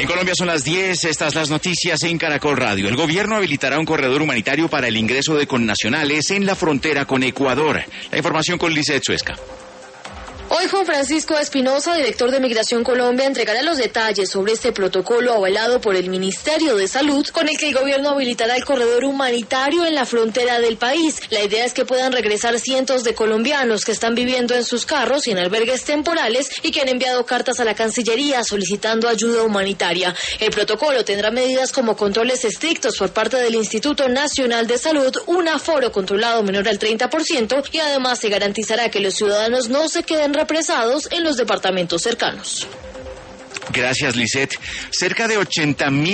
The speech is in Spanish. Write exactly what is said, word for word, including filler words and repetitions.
En Colombia son las diez, estas las noticias en Caracol Radio. El gobierno habilitará un corredor humanitario para el ingreso de connacionales en la frontera con Ecuador. La información con Lizeth Suesca. Hoy Juan Francisco Espinosa, director de Migración Colombia, entregará los detalles sobre este protocolo avalado por el Ministerio de Salud, con el que el gobierno habilitará el corredor humanitario en la frontera del país. La idea es que puedan regresar cientos de colombianos que están viviendo en sus carros y en albergues temporales y que han enviado cartas a la Cancillería solicitando ayuda humanitaria. El protocolo tendrá medidas como controles estrictos por parte del Instituto Nacional de Salud, un aforo controlado menor al treinta por ciento y además se garantizará que los ciudadanos no se queden represados en los departamentos cercanos. Gracias, Lizeth. Cerca de ochenta mil